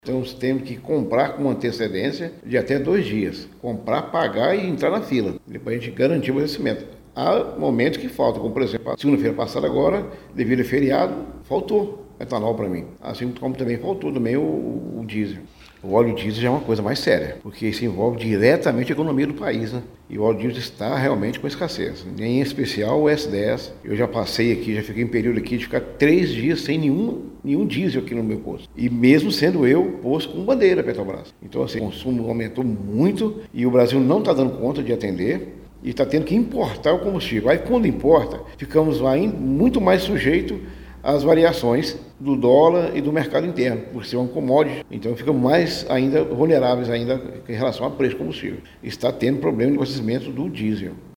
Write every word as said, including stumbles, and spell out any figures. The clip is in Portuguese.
Então, temos que comprar com antecedência de até dois dias. Comprar, pagar e entrar na fila. Depois a gente garantir o abastecimento. Há momentos que faltam, como por exemplo, a segunda-feira passada agora, devido a feriado, faltou etanol para mim. Assim como também faltou também o, o diesel. O óleo diesel já é uma coisa mais séria, porque isso envolve diretamente a economia do país, né? E o óleo diesel está realmente com escassez. Em especial o S dez. Eu já passei aqui, já fiquei em período aqui de ficar três dias sem nenhum, nenhum diesel aqui no meu posto. E mesmo sendo eu posto com bandeira Petrobras. Então assim, o consumo aumentou muito e o Brasil não está dando conta de atender. E está tendo que importar o combustível. Aí quando importa, ficamos ainda muito mais sujeitos às variações do dólar e do mercado interno, por ser um commodity. Então ficamos mais ainda vulneráveis ainda em relação ao preço do combustível. Está tendo problema de abastecimento do diesel.